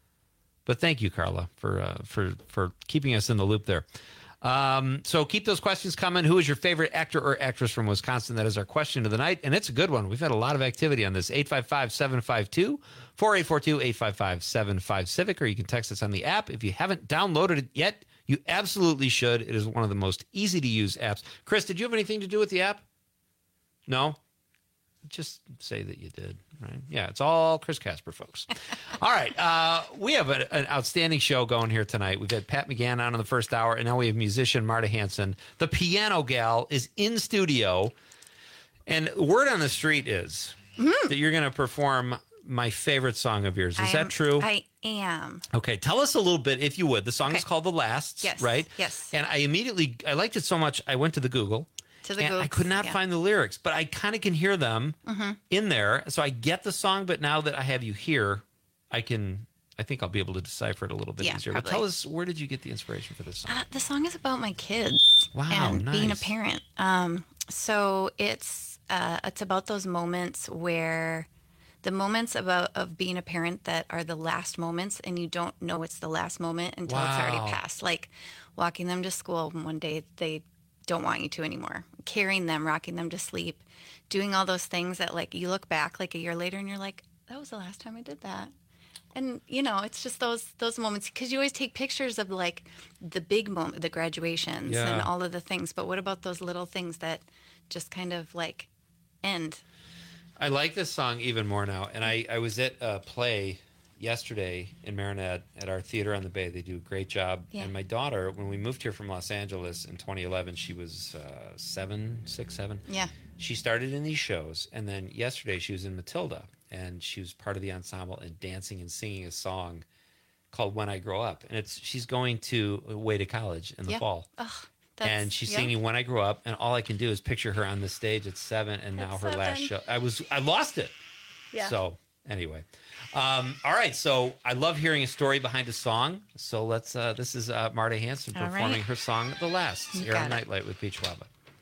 But thank you, Carla, for uh, for for keeping us in the loop there. Um, so keep those questions coming. Who is your favorite actor or actress from Wisconsin? That is our question of the night, and it's a good one. We've had a lot of activity on this. eight five five, seven five two, four eight four two, eight five five, seven five Civic, or you can text us on the app. If you haven't downloaded it yet, you absolutely should. It is one of the most easy-to-use apps. Chris, did you have anything to do with the app? No? Just say that you did, right? Yeah, it's all Chris Casper, folks. All right. Uh, we have a, an outstanding show going here tonight. We've had Pat McGann on in the first hour, and now we have musician Marta Hanson. The piano gal is in studio, and word on the street is mm-hmm. that you're going to perform my favorite song of yours. Is I that am, true? I am. Okay, tell us a little bit, if you would. The song okay. is called The Last, yes. right? Yes. And I immediately, I liked it so much, I went to the Google. To the and Google. I could not yeah. find the lyrics, but I kind of can hear them mm-hmm. in there. So I get the song, but now that I have you here, I can, I think I'll be able to decipher it a little bit yeah, easier. Probably. But tell us, where did you get the inspiration for this song? Uh, the song is about my kids wow, and nice. being a parent. Um, so it's uh, it's about those moments where the moments about of being a parent that are the last moments, and you don't know it's the last moment until wow. it's already passed. Like walking them to school, and one day they don't want you to anymore. Carrying them, rocking them to sleep, doing all those things that like you look back like a year later and you're like, that was the last time I did that. And you know, it's just those those moments, because you always take pictures of like the big moment, the graduations yeah. and all of the things. But what about those little things that just kind of like end? I like this song even more now. And I, I was at a play yesterday in Marinette at our theater on the Bay. They do a great job. Yeah. And my daughter, when we moved here from Los Angeles in twenty eleven, she was uh, seven, six, seven. Yeah. She started in these shows. And then yesterday she was in Matilda. And she was part of the ensemble and dancing and singing a song called When I Grow Up. And it's she's going to away to college in the yeah. fall. Ugh, that's, and she's yeah. singing When I Grow Up. And all I can do is picture her on the stage at seven. And now At her last seven. show. I was I lost it. Yeah. So anyway. Um, all right. So I love hearing a story behind a song. So let's, uh, this is uh, Marta Hanson All performing right. her song, The Last, You here got on it. Nightlight with Pete Schwab.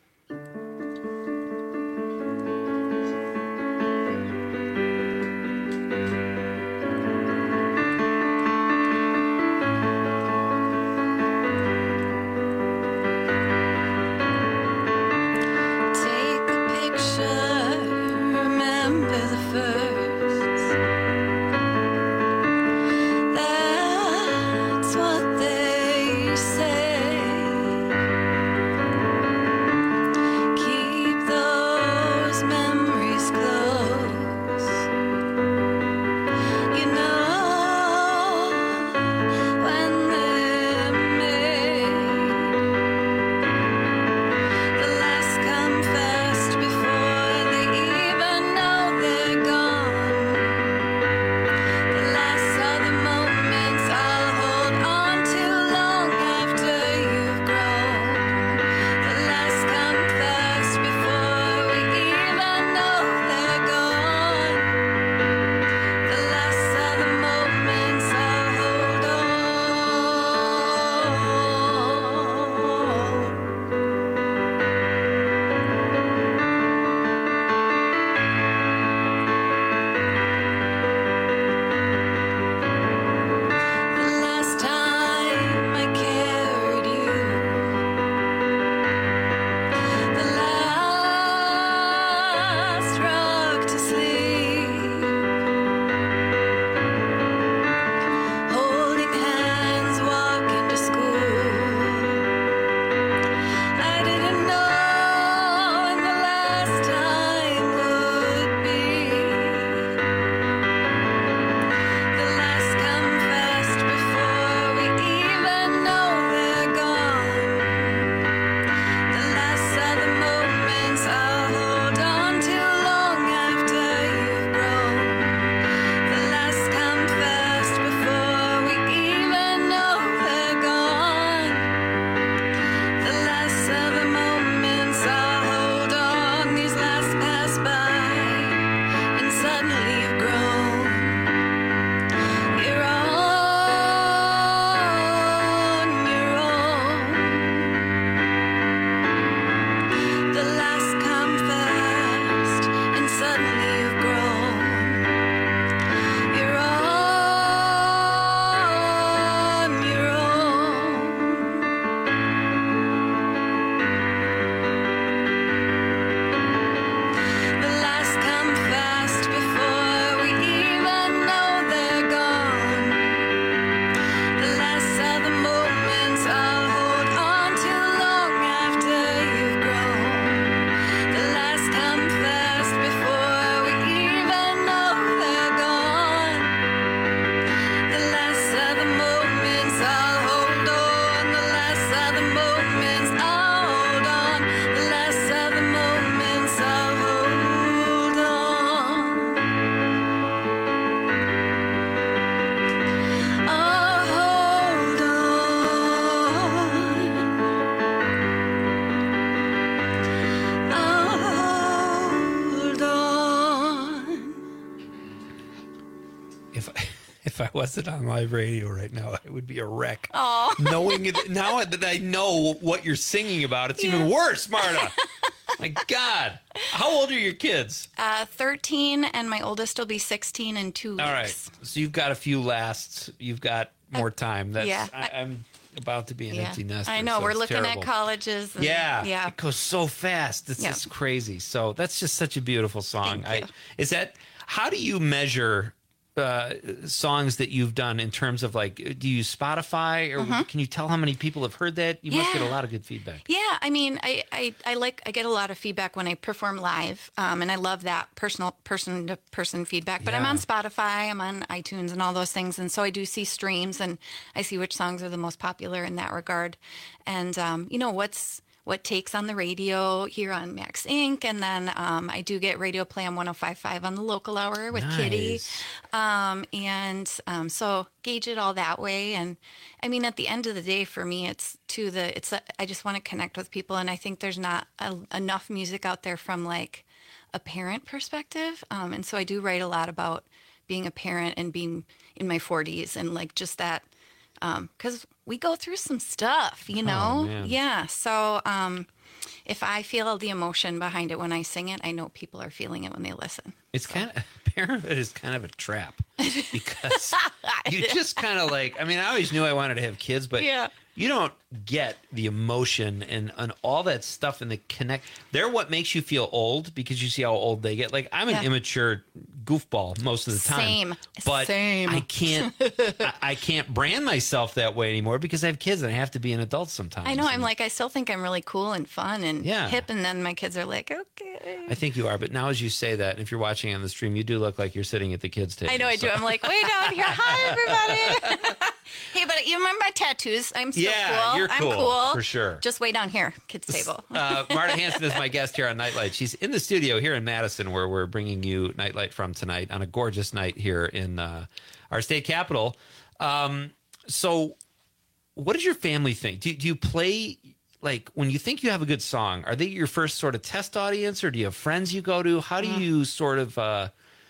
Take a picture, remember the first. That's what they say. if I wasn't on live radio right now, I would be a wreck. Oh, knowing it, now that I know what you're singing about, it's Yeah. even worse, Marta. My God, how old are your kids? Uh, thirteen, and my oldest will be sixteen in two weeks. All right, so you've got a few lasts. You've got more time. That's yeah. I, I'm about to be an Yeah. empty nester. I know. so We're it's looking terrible. at colleges. And, Yeah, yeah. it goes so fast. It's Yeah. just crazy. So that's just such a beautiful song. Thank I is that. How do you measure uh, songs that you've done in terms of like? Do you use Spotify or Mhm. can you tell how many people have heard that? You must Yeah. get a lot of good feedback. Yeah, I mean, I, I, I like I get a lot of feedback when I perform live, um, and I love that personal person to person feedback. But I'm Yeah. on Spotify, I'm on iTunes, and all those things, and so I do see streams, and I see which songs are the most popular in that regard, and um, you know what's what takes on the radio here on Max Incorporated. And then um, I do get radio play on one oh five point five on the local hour with Kitty. Nice. Um, and um, so gauge it all that way. And I mean, at the end of the day, for me, it's to the, it's, a, I just want to connect with people. And I think there's not a, enough music out there from like a parent perspective. Um, and so I do write a lot about being a parent and being in my forties and like just that, um, cause we go through some stuff, you know? Oh, man. Yeah. So, um, if I feel the emotion behind it when I sing it, I know people are feeling it when they listen. It's kind of parenthood is kind of a trap because you just kind of like. I mean, I always knew I wanted to have kids, but Yeah. you don't get the emotion and, and all that stuff and the connect. They're what makes you feel old because you see how old they get. Like I'm an Yeah. immature goofball most of the time. Same. But Same. I can't. I, I can't brand myself that way anymore because I have kids and I have to be an adult sometimes. I know. I'm like, I still think I'm really cool and fun and Yeah. hip. And then my kids are like, okay. I think you are, but now as you say that, and if you're watching on the stream, you do look like you're sitting at the kids' table. I know I do. so- I'm like, way down here. Hi, everybody. Hey, but you remember my tattoos? I'm so Yeah, cool. you're I'm cool, cool. for sure. Just way down here, kids' table. uh, Marta Hanson is my guest here on Nightlight. She's in the studio here in Madison, where we're bringing you Nightlight from tonight on a gorgeous night here in uh, our state capital. Um, so, what does your family think? Do, do you play like when you think you have a good song? Are they your first sort of test audience, or do you have friends you go to? How do Mm. you sort of uh,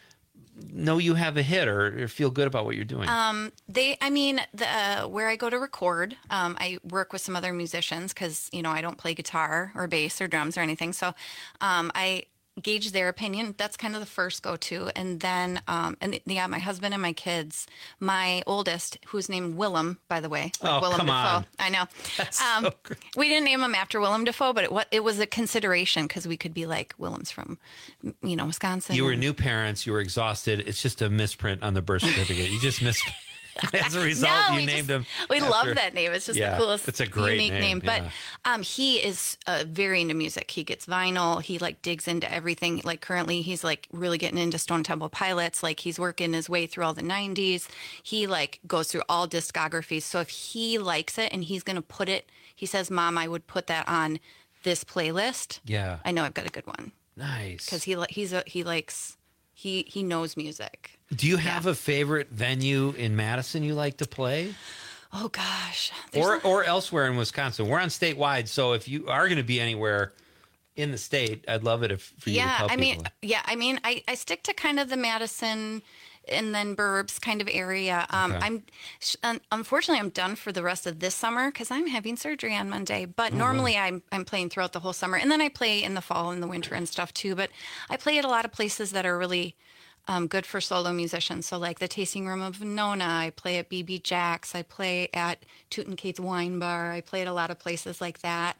know you have a hit or, or feel good about what you're doing? Um, they, I mean, the uh, where I go to record, um, I work with some other musicians because you know I don't play guitar or bass or drums or anything. So, um, I gauge their opinion. That's kind of the first go-to, and then, um, and yeah, my husband and my kids. My oldest, who's named Willem, by the way, like Oh, Willem come Dafoe. on. I know. That's Um, so great. we didn't name him after Willem Dafoe, but it was it was a consideration because we could be like Willem's from, you know, Wisconsin. You were and- new parents. You were exhausted. It's just a misprint on the birth certificate. You just missed. As a result, No, you we named just- him. We after- love that name. It's just Yeah, the coolest, it's a great unique name, name. But yeah. um, he is uh, very into music. He gets vinyl. He like digs into everything. Like currently, he's like really getting into Stone Temple Pilots. Like he's working his way through all the nineties. He like goes through all discographies. So if he likes it and he's gonna put it, he says, "Mom, I would put that on this playlist." Yeah. I know I've got a good one Nice. because he li- he's a, he likes he he knows music. Do you have a favorite venue in Madison you like to play? Oh gosh. Or or elsewhere in Wisconsin? We're on statewide, so if you are going to be anywhere in the state, I'd love it if for you to Yeah, tell I mean, people. yeah, I mean, I, I stick to kind of the Madison and then Burbs kind of area. Um, Okay. I'm sh- un- unfortunately I'm done for the rest of this summer because I'm having surgery on Monday. But Oh, normally I'm I'm playing throughout the whole summer, and then I play in the fall and the winter and stuff too. But I play at a lot of places that are really um, good for solo musicians. So like the Tasting Room of Nona, I play at B B Jack's, I play at Toot and Kate's Wine Bar, I play at a lot of places like that,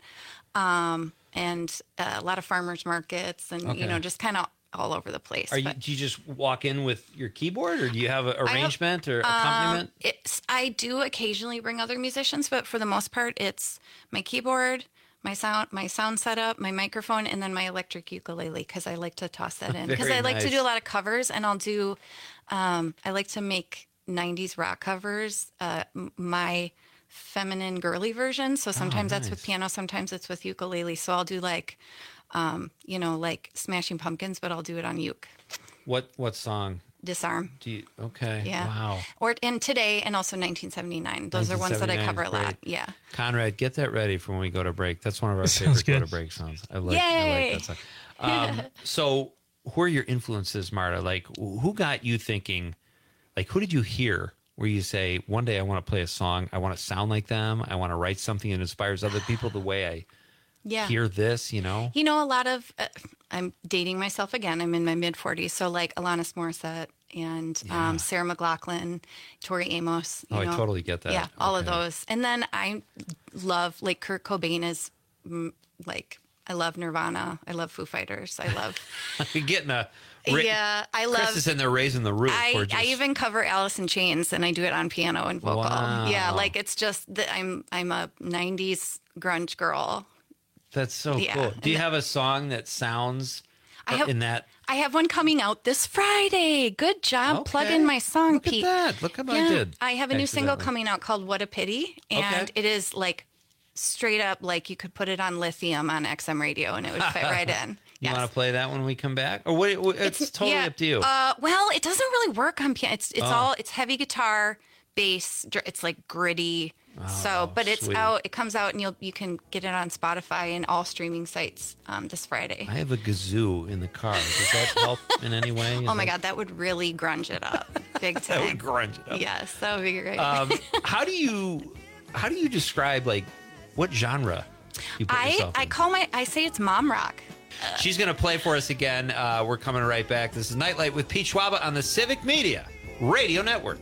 um, and uh, a lot of farmers markets, and Okay. you know just kind of all over the place. Are you, But, do you just walk in with your keyboard, or do you have an have- arrangement or um, accompaniment? it's, I do occasionally bring other musicians, but for the most part, it's my keyboard, my sound, my sound setup, my microphone, and then my electric ukulele because I like to toss that in because Very I like to nice. do a lot of covers, and I'll do. Um, I like to make nineties rock covers. Uh, m- my feminine girly version. So sometimes that's with nice. piano, sometimes it's with ukulele. So I'll do like, um, you know, like Smashing Pumpkins, but I'll do it on uke. What what song Disarm. do you? Okay. Yeah. Wow. Or and today and also nineteen seventy-nine. Those are ones that I nineteen cover a seventy-nine lot. is great. Yeah. Conrad, get that ready for when we go to break. That's one of our Sounds favorite go good. to break songs. I like, I Yay! like that song. Um, so, who are your influences, Marta? Like, who got you thinking, Like, who did you hear where you say, one day I want to play a song, I want to sound like them, I want to write something that inspires other people the way I yeah. hear this, you know? You know, a lot of, uh, I'm dating myself again. I'm in my mid forties. So like Alanis Morissette and Yeah. um, Sarah McLachlan, Tori Amos. You Oh, know? I totally get that. Yeah, all of Okay. those. And then I love, like Kurt Cobain is mm, like, I love Nirvana. I love Foo Fighters. I love. You're getting a. Yeah, I love. Chris is in there raising the roof. I, We're just- I even cover Alice in Chains, and I do it on piano and vocal. Wow. Yeah, like it's just that I'm I'm a nineties grunge girl. That's so Yeah. cool. Do you have a song that sounds I have- in that? I have one coming out this Friday. Good job. Plug Okay. in my song, Look Pete. at that. Look how I Yeah. did. I have a new single accidentally. coming out called What a Pity. And Okay. it is like straight up like you could put it on lithium on X M radio and it would fit right in. You want to play that when we come back, or what? what- It's, totally yeah, up to you. Uh, well, it doesn't really work on piano. It's it's Oh. all it's heavy guitar, bass. dr- It's like gritty. so, but it's sweet. out. It comes out, and you'll you can get it on Spotify and all streaming sites um, this Friday. I have a kazoo in the car. Does that help in any way? Is Oh my that- God, that would really grunge it up, big time. That would grunge it up. Yes, that would be great. Um, how do you how do you describe like what genre you put I yourself I in? call my I say it's mom rock. She's going to play for us again. Uh, we're coming right back. This is Nightlight with Pete Schwaba on the Civic Media Radio Network.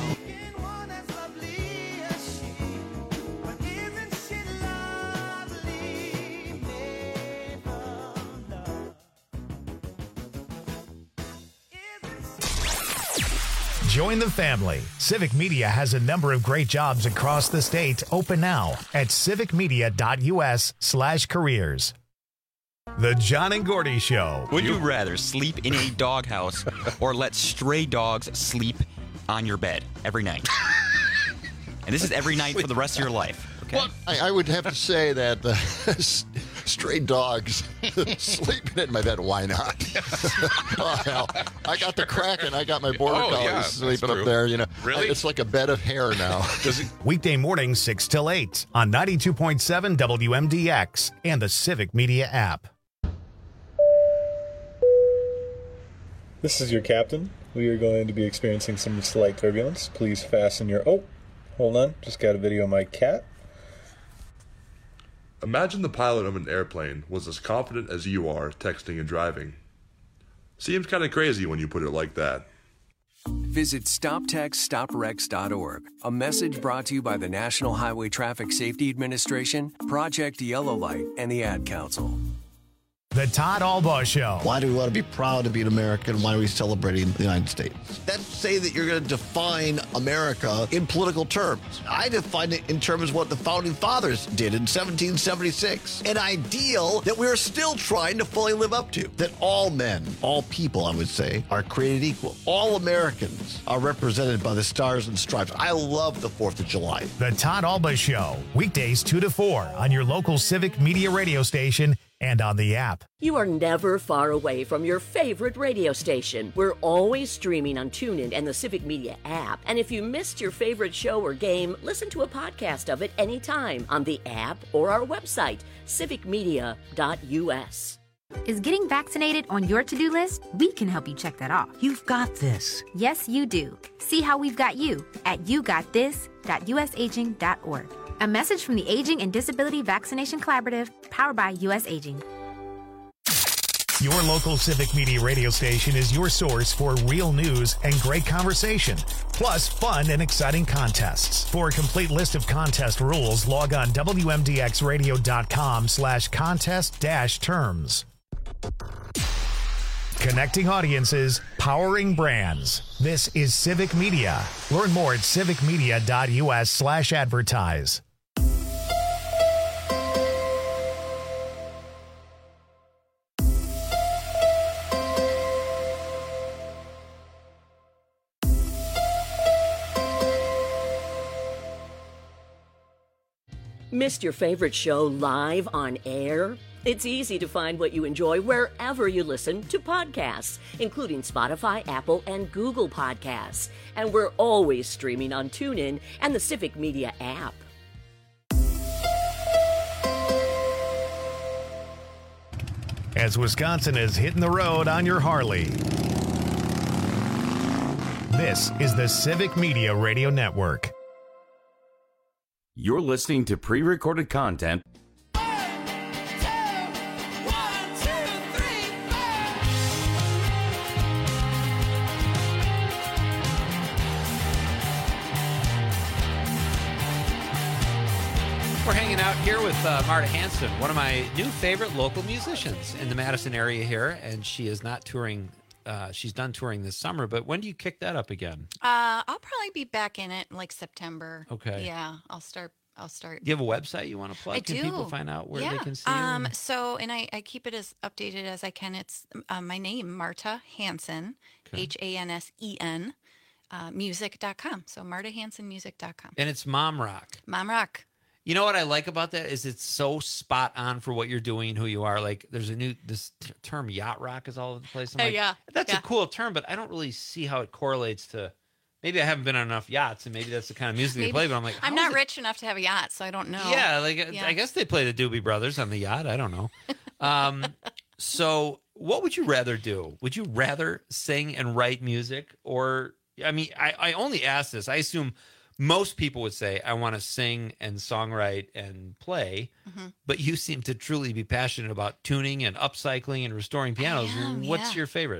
Join the family. Civic Media has a number of great jobs across the state open now at civicmedia.us slash careers. The John and Gordy Show. Would you rather sleep in a doghouse or let stray dogs sleep on your bed every night? And this is every night for the rest of your life. Okay? Well, I, I would have to say that uh, stray dogs sleeping in my bed. Why not? Oh hell! I got the Kraken. I got my border Oh, collies yeah, that's sleeping true. up there. You know, Really? It's like a bed of hair now. Weekday mornings six till eight on ninety-two point seven W M D X and the Civic Media app. This is your captain. We are going to be experiencing some slight turbulence. Please fasten your... Oh, hold on. Just got a video of my cat. Imagine the pilot of an airplane was as confident as you are texting and driving. Seems kind of crazy when you put it like that. Visit stop text stop wrecks dot org. A message brought to you by the National Highway Traffic Safety Administration, Project Yellow Light, and the Ad Council. The Todd Albaugh Show. Why do we want to be proud to be an American? Why are we celebrating the United States? That's say that you're going to define America in political terms. I define it in terms of what the Founding Fathers did in seventeen seventy-six. An ideal that we're still trying to fully live up to. That all men, all people, I would say, are created equal. All Americans are represented by the stars and stripes. I love the fourth of July. The Todd Albaugh Show. Weekdays two to four on your local Civic Media radio station and on the app. You are never far away from your favorite radio station. We're always streaming on TuneIn and the Civic Media app. And if you missed your favorite show or game, listen to a podcast of it anytime on the app or our website, civic media dot U S. Is getting vaccinated on your to-do list? We can help you check that off. You've got this. Yes, you do. See how we've got you at you got this dot U S aging dot org. A message from the Aging and Disability Vaccination Collaborative, powered by U S Aging. Your local Civic Media radio station is your source for real news and great conversation, plus fun and exciting contests. For a complete list of contest rules, log on W M D X radio dot com slash contest dash terms. Connecting audiences, powering brands. This is Civic Media. Learn more at civic media dot U S slash advertise. Missed your favorite show live on air? It's easy to find what you enjoy wherever you listen to podcasts, including Spotify, Apple, and Google Podcasts. And we're always streaming on TuneIn and the Civic Media app. As Wisconsin is hitting the road on your Harley. This is the Civic Media Radio Network. You're listening to pre-recorded content. We're hanging out here with uh, Marta Hanson, one of my new favorite local musicians in the Madison area here, and she is not touring. Uh, she's done touring this summer, but when do you kick that up again? Uh, I'll probably be back in it in like September. Okay. Yeah, I'll start. I'll start. Do you have a website you want to plug? I Can do. people find out where yeah. they can see um, you? So, and I, I keep it as updated as I can. It's uh, my name, Marta Hansen, Okay. H A N S E N, uh, music dot com. So marta hansen music dot com. And it's Mom Rock. Mom Rock. You know what I like about that is it's so spot on for what you're doing, who you are. Like, there's a new this t- term, yacht rock, is all over the place. I'm Uh, like, yeah, that's yeah. a cool term, but I don't really see how it correlates to. Maybe I haven't been on enough yachts, and maybe that's the kind of music they Maybe- play. But I'm like, I'm how not is it- rich enough to have a yacht, so I don't know. Yeah, like Yeah. I guess they play the Doobie Brothers on the yacht. I don't know. Um, so, what would you rather do? Would you rather sing and write music, or I mean, I, I only ask this. I assume most people would say, I want to sing and songwrite and play, Mhm. but you seem to truly be passionate about tuning and upcycling and restoring pianos. am, What's yeah. your favorite?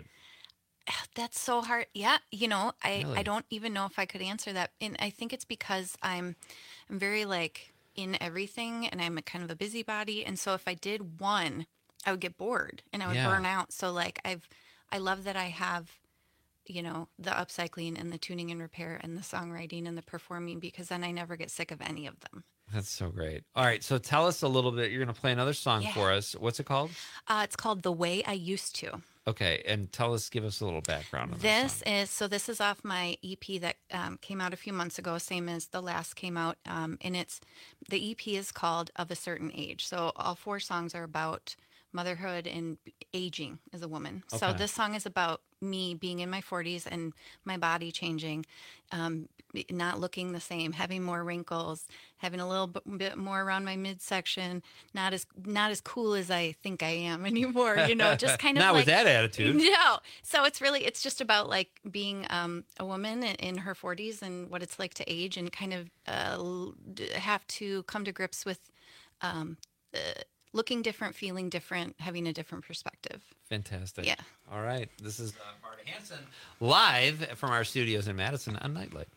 That's so hard. Yeah, you know, I, Really? I don't even know if I could answer that. And I think it's because I'm I'm very like in everything, and I'm a kind of a busybody. And so if I did one, I would get bored and I would Yeah. burn out. So like I've I love that I have, you know, the upcycling and the tuning and repair and the songwriting and the performing, because then I never get sick of any of them. That's so great. All right, so tell us a little bit. You're going to play another song Yeah. for us. What's it called? Uh, it's called The Way I Used To. Okay, and tell us, give us a little background on this. This is so. This is off my E P that um, came out a few months ago, same as the last came out. Um, and it's the E P is called Of a Certain Age. So all four songs are about motherhood and aging as a woman. So Okay. this song is about me being in my forties and my body changing, um, not looking the same, having more wrinkles, having a little b- bit more around my midsection, not as not as cool as I think I am anymore. You know, just kind of Not like, with that attitude. No. So it's really it's just about like being um, a woman in, in her forties and what it's like to age and kind of uh, l- d- have to come to grips with um, uh, looking different, feeling different, having a different perspective. Fantastic. Yeah. All right. This is uh, Marta Hanson live from our studios in Madison on Nightlight.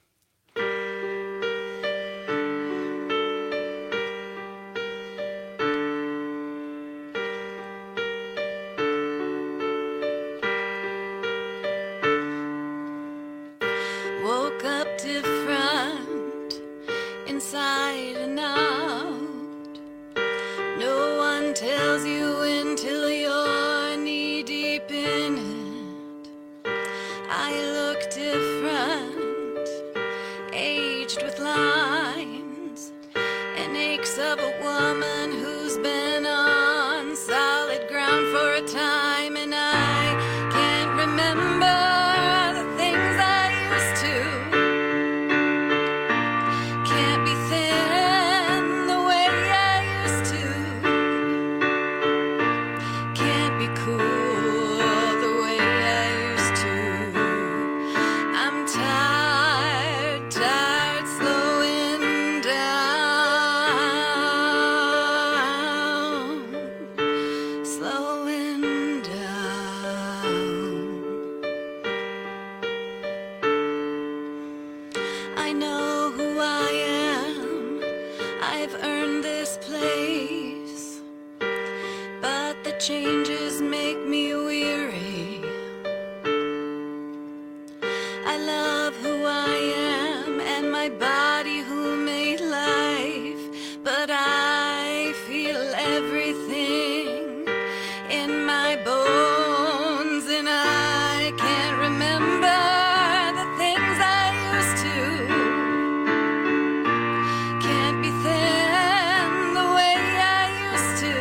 Woke up different inside and out. No one tells you until you're knee deep in it. I look different, aged with lines and aches of a woman who's been on solid ground for a time, and I can't remember the things I used to. Can't be thin the way I used to. Can't be cool the way I used to. I'm tired, tired, slowing down, slowing down. I know who I am. I've earned this place, but the changes make me weary. I love who I am and my body who made life, but I feel everything in my bones, and I can't remember the things I used to. Can't be thin the way I used to.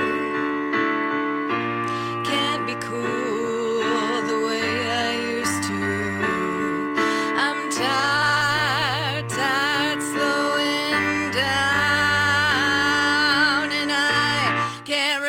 Can't be cool the way I used to. I'm tired, tired, slowing down, and I can't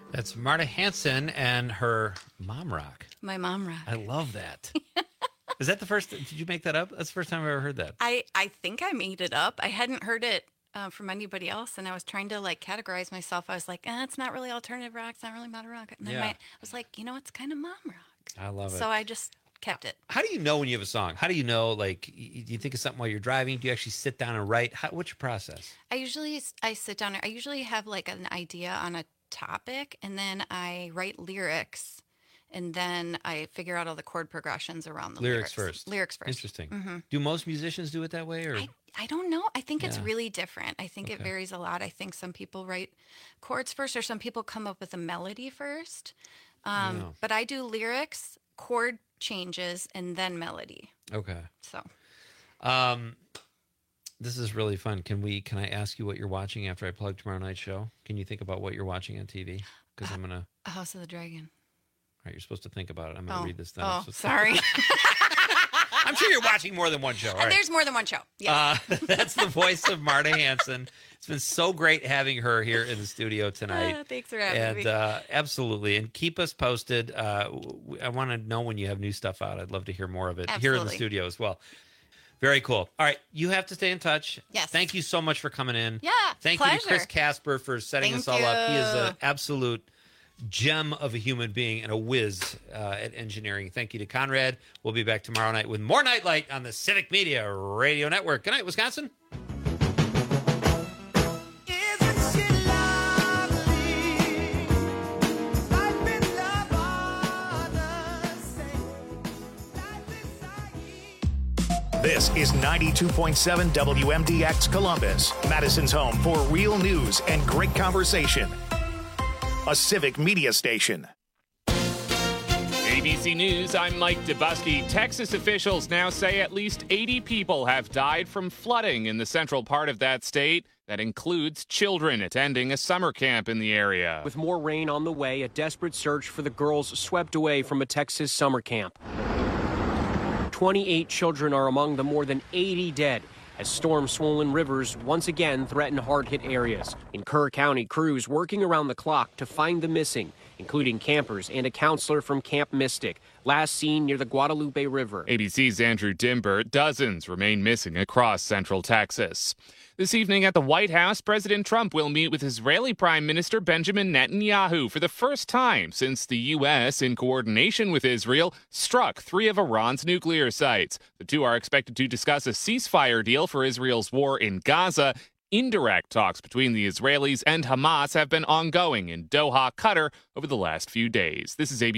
That's Marta Hanson and her mom rock. My mom rock. I love that. Is that the first? Did you make that up? That's the first time I've ever heard that. I, I think I made it up. I hadn't heard it uh, from anybody else, and I was trying to like categorize myself. I was like, eh, it's not really alternative rock. It's not really modern rock. And then Yeah. my, I was like, you know, it's kind of mom rock. I love it. So I just kept it. How do you know when you have a song? How do you know, like, y- do you think of something while you're driving? Do you actually sit down and write? How, what's your process? I usually I sit down. I usually have like an idea on a topic, and then I write lyrics, and then I figure out all the chord progressions around the Lyrics lyrics. first. Lyrics first. Interesting. hmm Do most musicians do it that way, or I, I don't know. I think it's Yeah. really different. I think it Okay. varies a lot. I think some people write chords first, or some people come up with a melody first. Um, Yeah. But I do lyrics, chord changes, and then melody. okay? So Um, this is really fun. Can we? Can I ask you what you're watching after I plug tomorrow night's show? Can you think about what you're watching on T V? Because I'm gonna. A House of the Dragon. All right, you're supposed to think about it. I'm gonna Oh. read this down. Oh, I'm supposed to- sorry. I'm sure you're watching more than one show. All And right. there's more than one show. Yeah. Uh, that's the voice of Marta Hanson. It's been so great having her here in the studio tonight. Ah, thanks for having and, me. uh, absolutely. And keep us posted. Uh, w- I want to know when you have new stuff out. I'd love to hear more of it here in the Absolutely. studio as well. Very cool. All right. You have to stay in touch. Yes. Thank you so much for coming in. Yeah, Thank you to pleasure. Chris Casper for setting Thank us all up. He is you. an absolute gem of a human being and a whiz uh, at engineering. Thank you to Conrad. We'll be back tomorrow night with more Nightlight on the Civic Media Radio Network. Good night, Wisconsin. This is ninety-two point seven W M D X Columbus, Madison's home for real news and great conversation. A Civic Media station. A B C News, I'm Mike Dubusky. Texas officials now say at least eighty people have died from flooding in the central part of that state. That includes children attending a summer camp in the area. With more rain on the way, a desperate search for the girls swept away from a Texas summer camp. twenty-eight children are among the more than eighty dead as storm-swollen rivers once again threaten hard-hit areas. In Kerr County, crews working around the clock to find the missing, including campers and a counselor from Camp Mystic, last seen near the Guadalupe River. A B C's Andrew Dimber. Dozens remain missing across central Texas. This evening at the White House, President Trump will meet with Israeli Prime Minister Benjamin Netanyahu for the first time since the U S, in coordination with Israel, struck three of Iran's nuclear sites. The two are expected to discuss a ceasefire deal for Israel's war in Gaza. Indirect talks between the Israelis and Hamas have been ongoing in Doha, Qatar, over the last few days. This is A B C.